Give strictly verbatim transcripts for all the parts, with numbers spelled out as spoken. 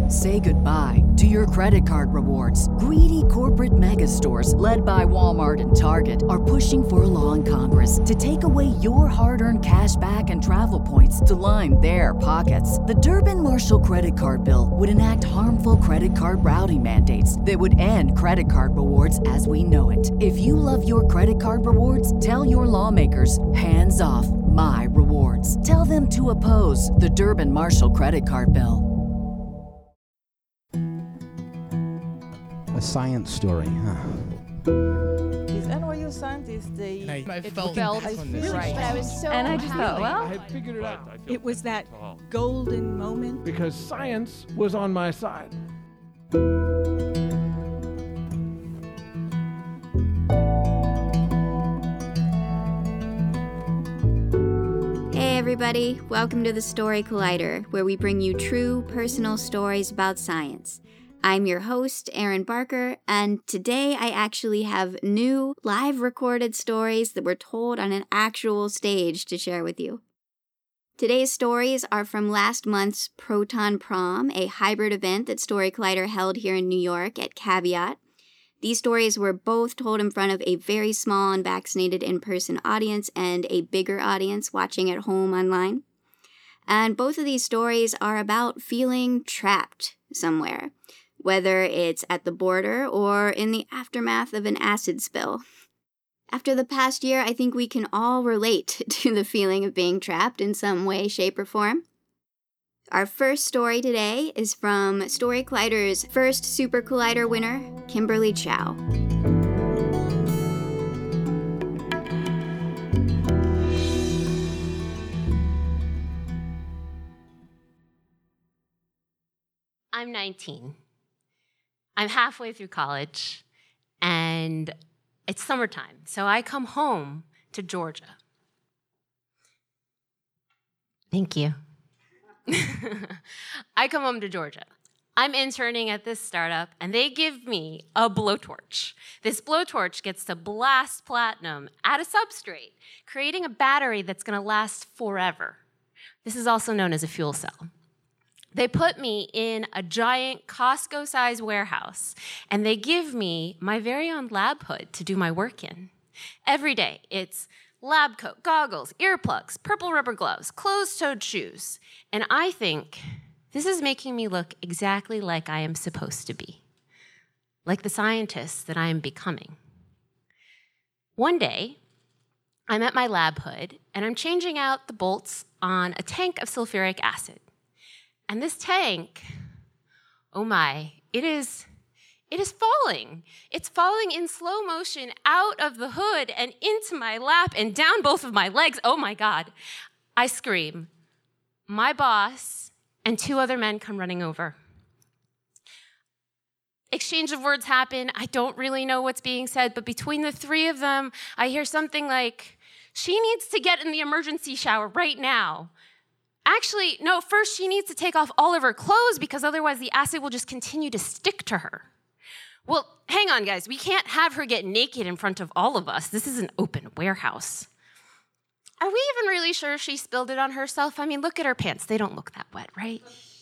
Say goodbye to your credit card rewards. Greedy corporate mega stores, led by Walmart and Target, are pushing for a law in Congress to take away your hard-earned cash back and travel points to line their pockets. The Durbin-Marshall credit card bill would enact harmful credit card routing mandates that would end credit card rewards as we know it. If you love your credit card rewards, tell your lawmakers, hands off my rewards. Tell them to oppose the Durbin-Marshall credit card bill. A science story, huh? These N Y U scientists, they And I, I it felt, felt I really right. but I was so And I just thought, well, I had figured it out. it was that golden moment. Because science was on my side. Hey everybody, welcome to the Story Collider, where we bring you true personal stories about science. I'm your host, Erin Barker, and today I actually have new live recorded stories that were told on an actual stage to share with you. Today's stories are from last month's Proton Prom, a hybrid event that Story Collider held here in New York at Caveat. These stories were both told in front of a very small unvaccinated in-person audience and a bigger audience watching at home online. And both of these stories are about feeling trapped somewhere, whether it's at the border or in the aftermath of an acid spill. After the past year, I think we can all relate to the feeling of being trapped in some way, shape, or form. Our first story today is from Story Collider's first Super Collider winner, Kimberly Chow. I'm nineteen. I'm halfway through college, and it's summertime, so I come home to Georgia. Thank you. I come home to Georgia. I'm interning at this startup, and they give me a blowtorch. This blowtorch gets to blast platinum at a substrate, creating a battery that's going to last forever. This is also known as a fuel cell. They put me in a giant Costco-sized warehouse, and they give me my very own lab hood to do my work in. Every day, it's lab coat, goggles, earplugs, purple rubber gloves, closed-toed shoes. And I think this is making me look exactly like I am supposed to be, like the scientist that I am becoming. One day, I'm at my lab hood, and I'm changing out the bolts on a tank of sulfuric acid. And this tank, oh my, it is, it is falling. It's falling in slow motion out of the hood and into my lap and down both of my legs. Oh my God. I scream. My boss and two other men come running over. Exchange of words happen. I don't really know what's being said, but between the three of them, I hear something like, "She needs to get in the emergency shower right now." Actually, no, first she needs to take off all of her clothes because otherwise the acid will just continue to stick to her. Well, hang on, guys. We can't have her get naked in front of all of us. This is an open warehouse. Are we even really sure she spilled it on herself? I mean, look at her pants. They don't look that wet, right?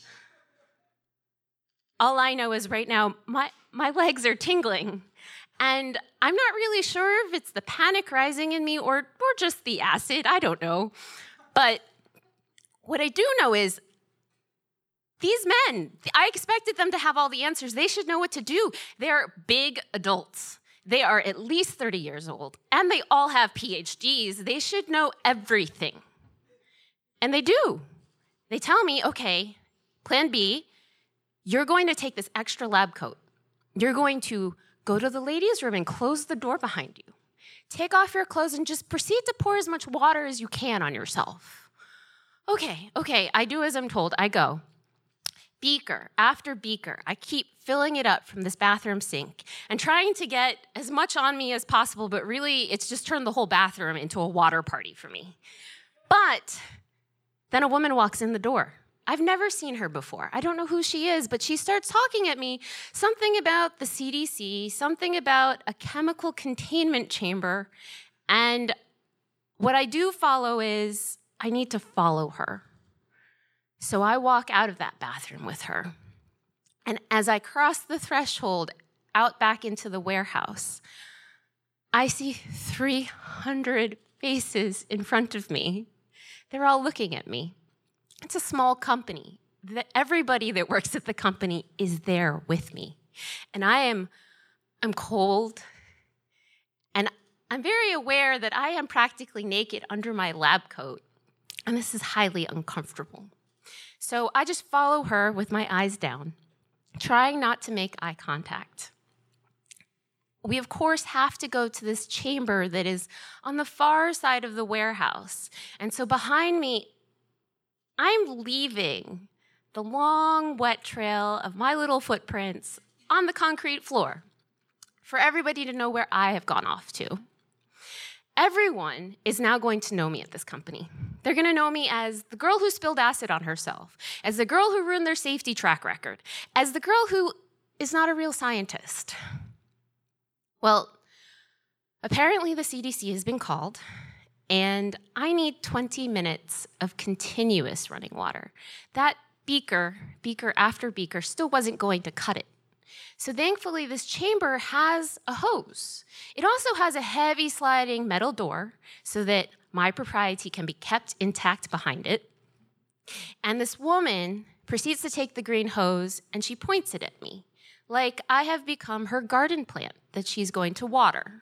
All I know is right now, my, my legs are tingling. And I'm not really sure if it's the panic rising in me or, or just the acid. I don't know. But what I do know is these men, I expected them to have all the answers. They should know what to do. They're big adults. They are at least thirty years old, and they all have P H Ds. They should know everything. And they do. They tell me, okay, plan B, you're going to take this extra lab coat. You're going to go to the ladies' room and close the door behind you. Take off your clothes and just proceed to pour as much water as you can on yourself. Okay, okay, I do as I'm told. I go. Beaker after beaker. I keep filling it up from this bathroom sink and trying to get as much on me as possible, but really it's just turned the whole bathroom into a water party for me. But then a woman walks in the door. I've never seen her before. I don't know who she is, but she starts talking at me, something about the C D C, something about a chemical containment chamber, and what I do follow is I need to follow her. So I walk out of that bathroom with her. And as I cross the threshold out back into the warehouse, I see three hundred faces in front of me. They're all looking at me. It's a small company. That everybody that works at the company is there with me. And I am I'm cold, and I'm very aware that I am practically naked under my lab coat, and this is highly uncomfortable. So I just follow her with my eyes down, trying not to make eye contact. We, of course, have to go to this chamber that is on the far side of the warehouse. And so behind me, I'm leaving the long, wet trail of my little footprints on the concrete floor for everybody to know where I have gone off to. Everyone is now going to know me at this company. They're going to know me as the girl who spilled acid on herself, as the girl who ruined their safety track record, as the girl who is not a real scientist. Well, apparently the C D C has been called, and I need twenty minutes of continuous running water. That beaker, beaker after beaker, still wasn't going to cut it. So thankfully, this chamber has a hose. It also has a heavy sliding metal door so that my propriety can be kept intact behind it. And this woman proceeds to take the green hose, and she points it at me, like I have become her garden plant that she's going to water.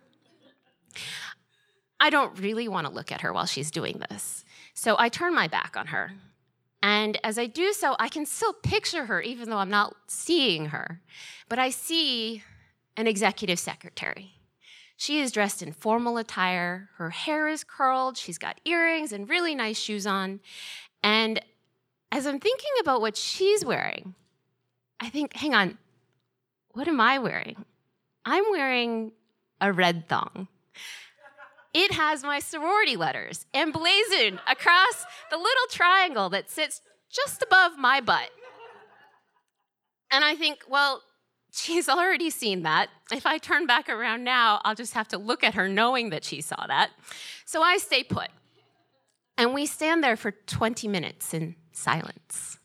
I don't really want to look at her while she's doing this, so I turn my back on her. And as I do so, I can still picture her, even though I'm not seeing her. But I see an executive secretary. She is dressed in formal attire. Her hair is curled. She's got earrings and really nice shoes on. And as I'm thinking about what she's wearing, I think, hang on, what am I wearing? I'm wearing a red thong. It has my sorority letters emblazoned across the little triangle that sits just above my butt. And I think, well, she's already seen that. If I turn back around now, I'll just have to look at her knowing that she saw that. So I stay put. And we stand there for twenty minutes in silence.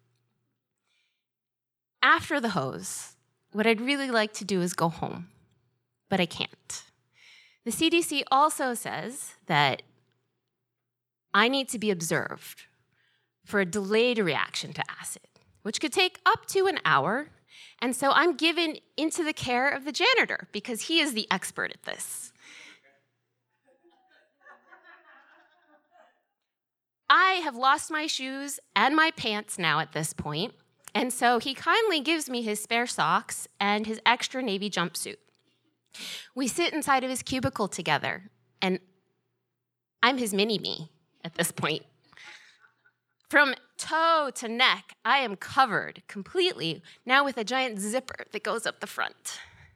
After the hose, what I'd really like to do is go home, but I can't. The C D C also says that I need to be observed for a delayed reaction to acid, which could take up to an hour. And so I'm given into the care of the janitor because he is the expert at this. I have lost my shoes and my pants now at this point, and so he kindly gives me his spare socks and his extra navy jumpsuit. We sit inside of his cubicle together, and I'm his mini-me at this point. From toe to neck, I am covered completely, now with a giant zipper that goes up the front.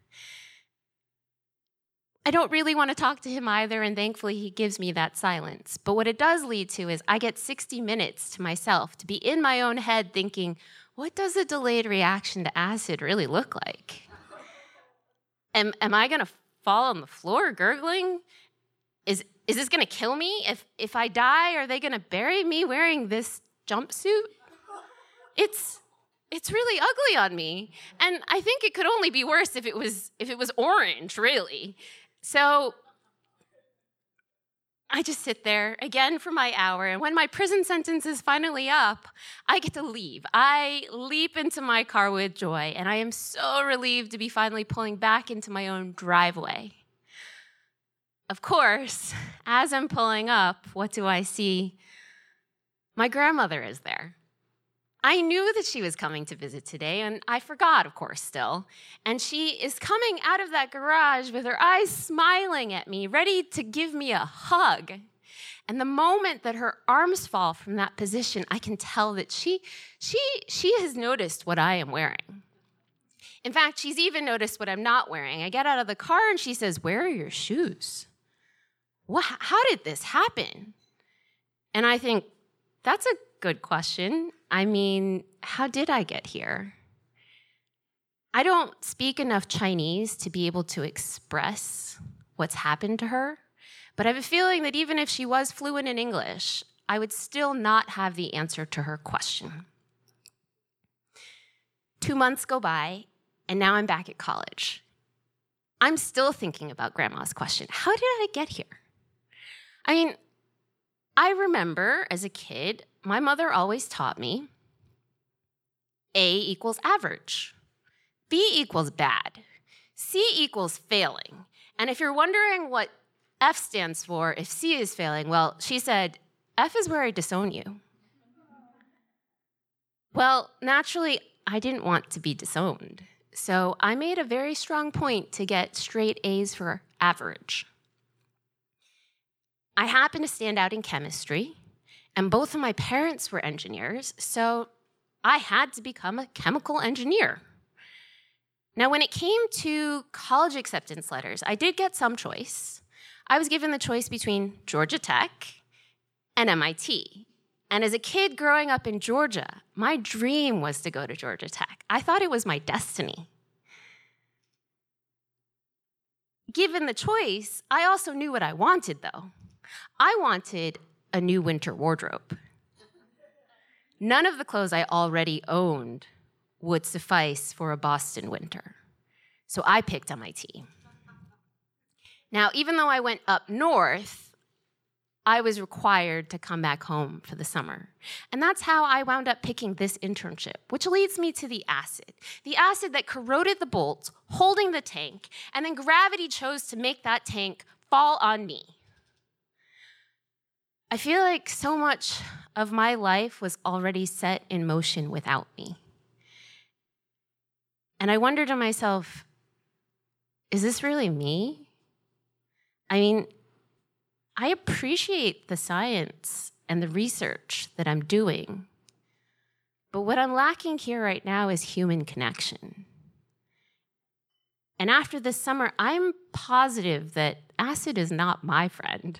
I don't really want to talk to him either, and thankfully he gives me that silence. But what it does lead to is I get sixty minutes to myself to be in my own head thinking, what does a delayed reaction to acid really look like? Am, am I going to fall on the floor gurgling? Is, is this going to kill me? If, if I die, are they going to bury me wearing this jumpsuit? It's, it's really ugly on me. And I think it could only be worse if it was, if it was orange, really. So I just sit there again for my hour, and when my prison sentence is finally up, I get to leave. I leap into my car with joy, and I am so relieved to be finally pulling back into my own driveway. Of course, as I'm pulling up, what do I see? My grandmother is there. I knew that she was coming to visit today, and I forgot, of course, still. And she is coming out of that garage with her eyes smiling at me, ready to give me a hug. And the moment that her arms fall from that position, I can tell that she, she, she has noticed what I am wearing. In fact, she's even noticed what I'm not wearing. I get out of the car, and she says, "Where are your shoes? What, how did this happen?" And I think, that's a good question. I mean, how did I get here? I don't speak enough Chinese to be able to express what's happened to her, but I have a feeling that even if she was fluent in English, I would still not have the answer to her question. Two months go by, and now I'm back at college. I'm still thinking about Grandma's question, how did I get here? I mean, I remember as a kid, my mother always taught me A equals average, B equals bad, C equals failing. And if you're wondering what F stands for, if C is failing, well, she said, F is where I disown you. Well, naturally, I didn't want to be disowned. So I made a very strong point to get straight A's for average. I happened to stand out in chemistry, and both of my parents were engineers, so I had to become a chemical engineer. Now, when it came to college acceptance letters, I did get some choice. I was given the choice between Georgia Tech and M I T. And as a kid growing up in Georgia, my dream was to go to Georgia Tech. I thought it was my destiny. Given the choice, I also knew what I wanted, though. I wanted a new winter wardrobe. None of the clothes I already owned would suffice for a Boston winter. So I picked M I T. Now, even though I went up north, I was required to come back home for the summer. And that's how I wound up picking this internship, which leads me to the acid. The acid that corroded the bolts holding the tank, and then gravity chose to make that tank fall on me. I feel like so much of my life was already set in motion without me. And I wonder to myself, is this really me? I mean, I appreciate the science and the research that I'm doing, but what I'm lacking here right now is human connection. And after this summer, I'm positive that acid is not my friend.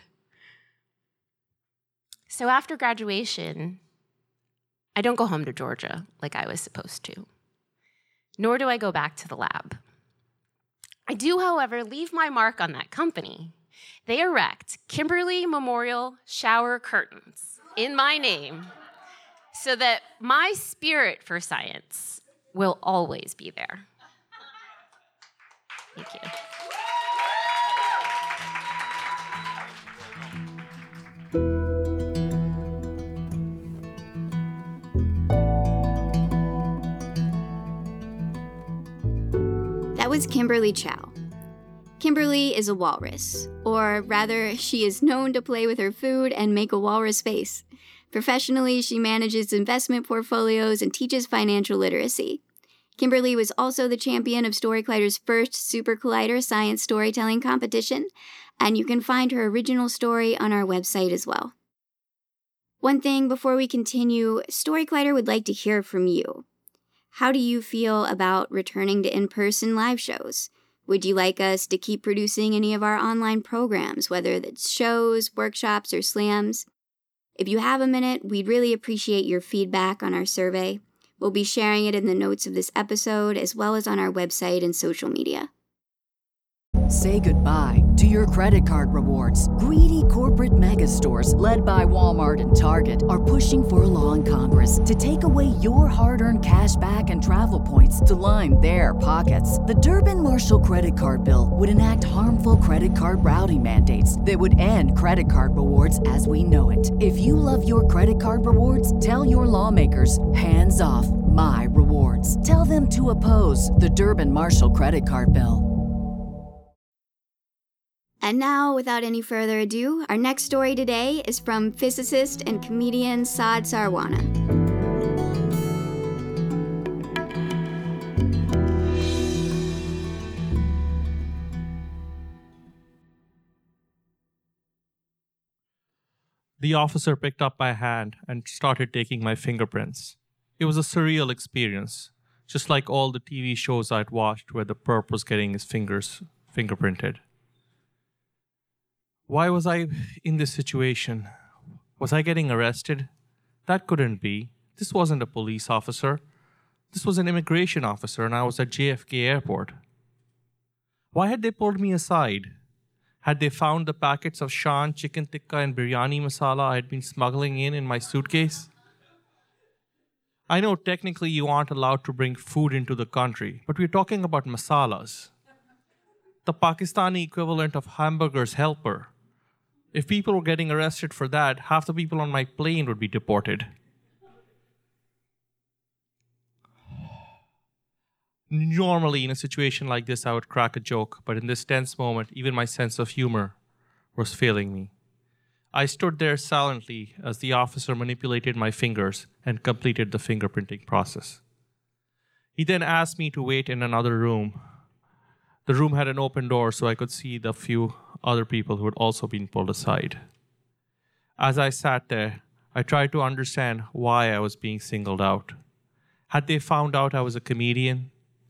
So after graduation, I don't go home to Georgia like I was supposed to, nor do I go back to the lab. I do, however, leave my mark on that company. They erect Kimberly Memorial shower curtains in my name so that my spirit for science will always be there. Thank you. That was Kimberly Chow. Kimberly is a walrus, or rather, she is known to play with her food and make a walrus face. Professionally, she manages investment portfolios and teaches financial literacy. Kimberly was also the champion of Story Collider's first Super Collider Science Storytelling Competition, and you can find her original story on our website as well. One thing before we continue, Story Collider would like to hear from you. How do you feel about returning to in-person live shows? Would you like us to keep producing any of our online programs, whether that's shows, workshops, or slams? If you have a minute, we'd really appreciate your feedback on our survey. We'll be sharing it in the notes of this episode, as well as on our website and social media. Say goodbye to your credit card rewards. Greedy corporate mega stores, led by Walmart and Target, are pushing for a law in Congress to take away your hard-earned cash back and travel points to line their pockets. The Durbin-Marshall credit card bill would enact harmful credit card routing mandates that would end credit card rewards as we know it. If you love your credit card rewards, tell your lawmakers, hands off my rewards. Tell them to oppose the Durbin-Marshall credit card bill. And now, without any further ado, our next story today is from physicist and comedian Saad Sarwana. The officer picked up my hand and started taking my fingerprints. It was a surreal experience, just like all the T V shows I'd watched where the perp was getting his fingers fingerprinted. Why was I in this situation? Was I getting arrested? That couldn't be. This wasn't a police officer. This was an immigration officer, and I was at J F K Airport. Why had they pulled me aside? Had they found the packets of Shan chicken tikka and biryani masala I had been smuggling in in my suitcase? I know technically you aren't allowed to bring food into the country, but we're talking about masalas. The Pakistani equivalent of hamburger's helper. If people were getting arrested for that, half the people on my plane would be deported. Normally, in a situation like this, I would crack a joke, but in this tense moment, even my sense of humor was failing me. I stood there silently as the officer manipulated my fingers and completed the fingerprinting process. He then asked me to wait in another room. The room had an open door, so I could see the few other people who had also been pulled aside. As I sat there, I tried to understand why I was being singled out. Had they found out I was a comedian?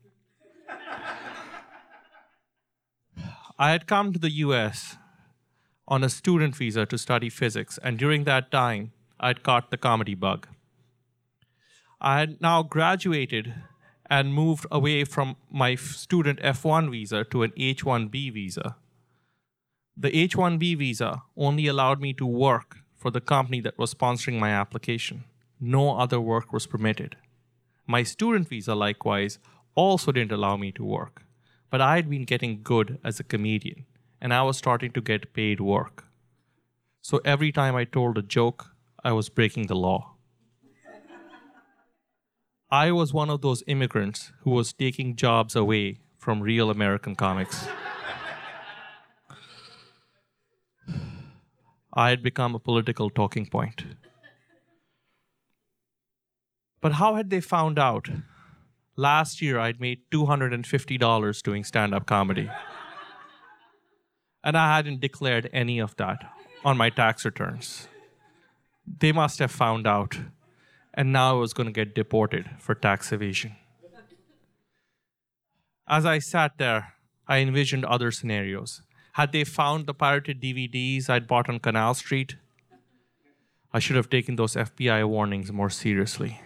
I had come to the U S on a student visa to study physics, and during that time, I had caught the comedy bug. I had now graduated and moved away from my student F one visa to an H one B visa. The H one B visa only allowed me to work for the company that was sponsoring my application. No other work was permitted. My student visa, likewise, also didn't allow me to work. But I had been getting good as a comedian, and I was starting to get paid work. So every time I told a joke, I was breaking the law. I was one of those immigrants who was taking jobs away from real American comics. I had become a political talking point. But how had they found out? Last year, I'd made two hundred fifty dollars doing stand-up comedy. And I hadn't declared any of that on my tax returns. They must have found out. And now I was going to get deported for tax evasion. As I sat there, I envisioned other scenarios. Had they found the pirated D V Ds I'd bought on Canal Street? I should have taken those F B I warnings more seriously.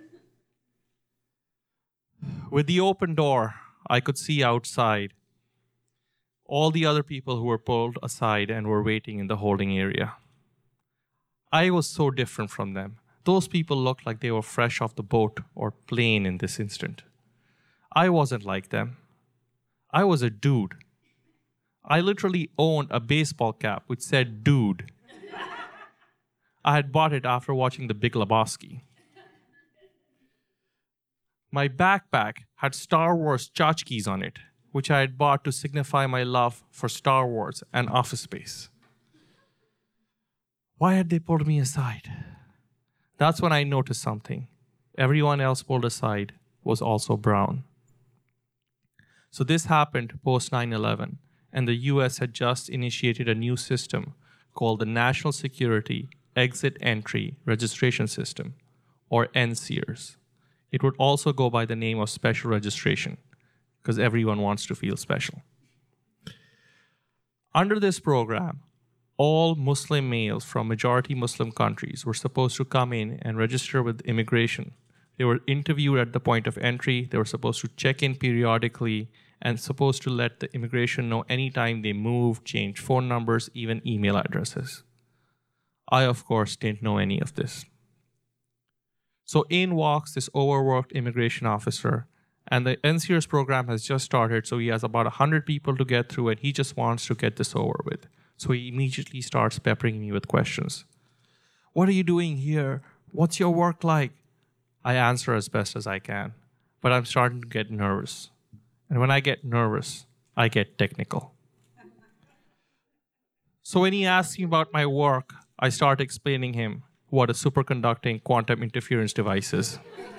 With the open door, I could see outside all the other people who were pulled aside and were waiting in the holding area. I was so different from them. Those people looked like they were fresh off the boat or plane in this instant. I wasn't like them. I was a dude. I literally owned a baseball cap which said dude. I had bought it after watching The Big Lebowski. My backpack had Star Wars tchotchkes on it, which I had bought to signify my love for Star Wars and Office Space. Why had they pulled me aside? That's when I noticed something. Everyone else pulled aside was also brown. So this happened post nine eleven, and the U S had just initiated a new system called the National Security Exit Entry Registration System, or N C E R S. It would also go by the name of special registration, because everyone wants to feel special. Under this program, all Muslim males from majority Muslim countries were supposed to come in and register with immigration. They were interviewed at the point of entry. They were supposed to check in periodically and supposed to let the immigration know anytime they moved, changed phone numbers, even email addresses. I, of course, didn't know any of this. So in walks this overworked immigration officer, and the N C E R S program has just started, so he has about one hundred people to get through, and he just wants to get this over with. So he immediately starts peppering me with questions. What are you doing here? What's your work like? I answer as best as I can, but I'm starting to get nervous. And when I get nervous, I get technical. So when he asks me about my work, I start explaining him what a superconducting quantum interference device is.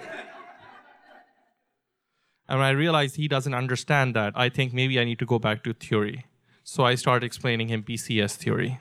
And when I realize he doesn't understand that, I think maybe I need to go back to theory. So I start explaining him P C S theory.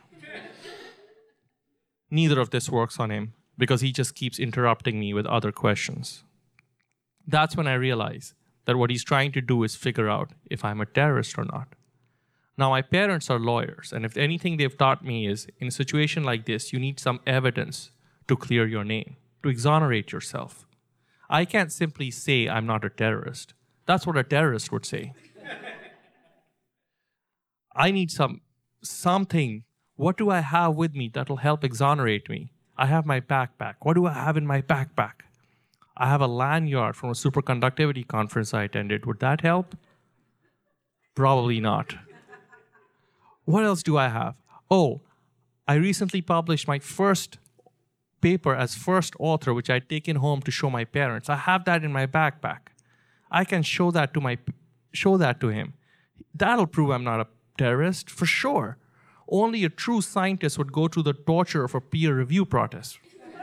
Neither of this works on him because he just keeps interrupting me with other questions. That's when I realize that what he's trying to do is figure out if I'm a terrorist or not. Now, my parents are lawyers, and if anything they've taught me is, in a situation like this, you need some evidence to clear your name, to exonerate yourself. I can't simply say I'm not a terrorist. That's what a terrorist would say. I need some something. What do I have with me that'll help exonerate me? I have my backpack. What do I have in my backpack? I have a lanyard from a superconductivity conference I attended. Would that help? Probably not. What else do I have? Oh, I recently published my first paper as first author, which I'd taken home to show my parents. I have that in my backpack. I can show that to my show that to him. That'll prove I'm not a terrorist, for sure. Only a true scientist would go through the torture of a peer review protest.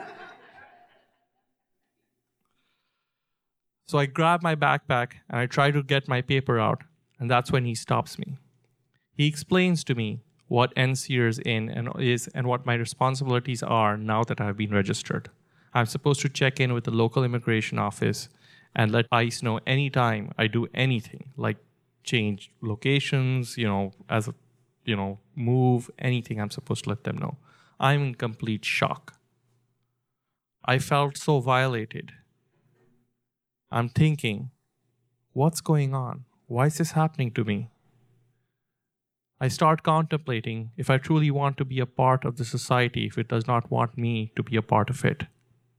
So I grab my backpack and I try to get my paper out, and that's when he stops me. He explains to me what N C E R is in and is and what my responsibilities are now that I've been registered. I'm supposed to check in with the local immigration office and let ICE know anytime I do anything, like change locations, you know, as a, you know, move, anything I'm supposed to let them know. I'm in complete shock. I felt so violated. I'm thinking, what's going on? Why is this happening to me? I start contemplating if I truly want to be a part of the society, if it does not want me to be a part of it.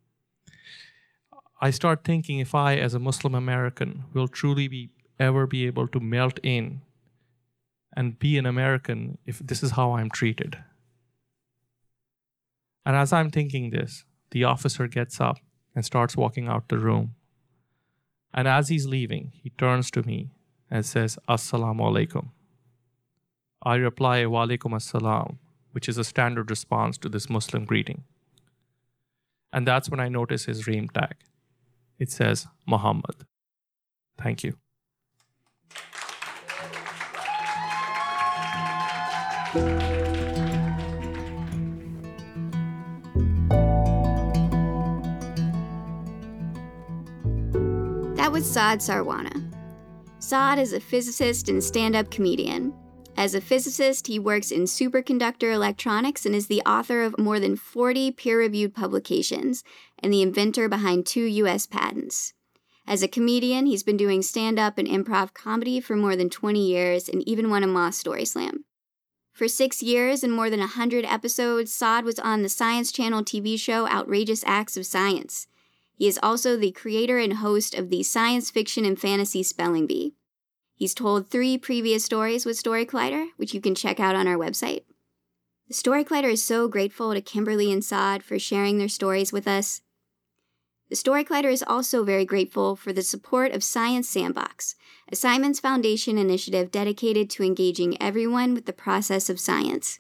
I start thinking if I, as a Muslim American, will truly be ever be able to melt in and be an American if this is how I'm treated. And as I'm thinking this, the officer gets up and starts walking out the room. And as he's leaving, he turns to me and says, Assalamu alaikum. I reply, Wa alaikum assalam, which is a standard response to this Muslim greeting. And that's when I notice his name tag. It says, Muhammad. Thank you. That was Saad Sarwana. Saad is a physicist and stand-up comedian. As a physicist, he works in superconductor electronics and is the author of more than forty peer-reviewed publications and the inventor behind two U S patents. As a comedian, he's been doing stand-up and improv comedy for more than twenty years and even won a Moss Story Slam. For six years and more than one hundred episodes, Saad was on the Science Channel T V show Outrageous Acts of Science. He is also the creator and host of the Science Fiction and Fantasy Spelling Bee. He's told three previous stories with Story Collider, which you can check out on our website. The Story Collider is so grateful to Kimberly and Saad for sharing their stories with us. The Story Collider is also very grateful for the support of Science Sandbox, a Simons Foundation initiative dedicated to engaging everyone with the process of science.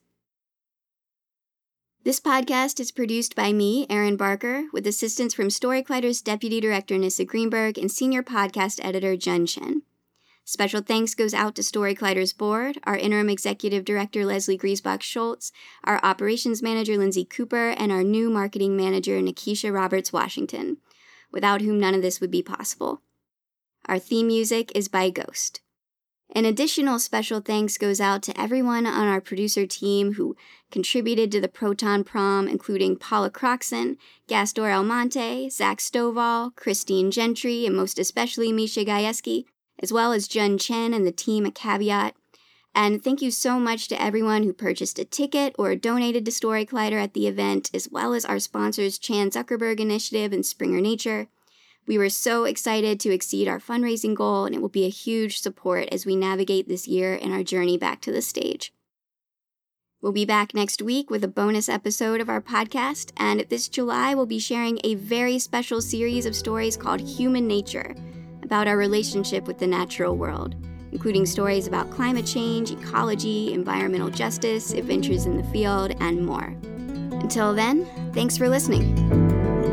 This podcast is produced by me, Erin Barker, with assistance from Story Collider's Deputy Director Nissa Greenberg and Senior Podcast Editor Jun Chen. Special thanks goes out to Story Collider's board, our Interim Executive Director Leslie Griesbach-Schultz, our Operations Manager Lindsay Cooper, and our new Marketing Manager Nikisha Roberts-Washington, without whom none of this would be possible. Our theme music is by Ghost. An additional special thanks goes out to everyone on our producer team who contributed to the Proton Prom, including Paula Croxon, Gastor Almonte, Zach Stovall, Christine Gentry, and most especially Misha Gajewski, as well as Jun Chen and the team at Caveat. And thank you so much to everyone who purchased a ticket or donated to Story Collider at the event, as well as our sponsors Chan Zuckerberg Initiative and Springer Nature. We were so excited to exceed our fundraising goal, and it will be a huge support as we navigate this year and our journey back to the stage. We'll be back next week with a bonus episode of our podcast, and this July we'll be sharing a very special series of stories called Human Nature, about our relationship with the natural world, including stories about climate change, ecology, environmental justice, adventures in the field, and more. Until then, thanks for listening.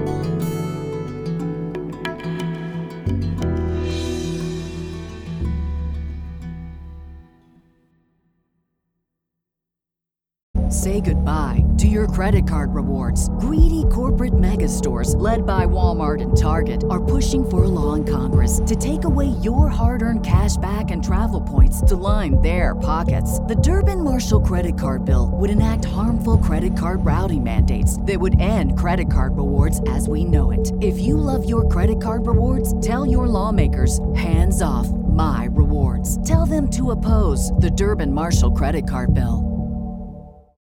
Say goodbye to your credit card rewards. Greedy corporate mega stores, led by Walmart and Target, are pushing for a law in Congress to take away your hard-earned cash back and travel points to line their pockets. The Durbin-Marshall credit card bill would enact harmful credit card routing mandates that would end credit card rewards as we know it. If you love your credit card rewards, tell your lawmakers, hands off my rewards. Tell them to oppose the Durbin-Marshall credit card bill.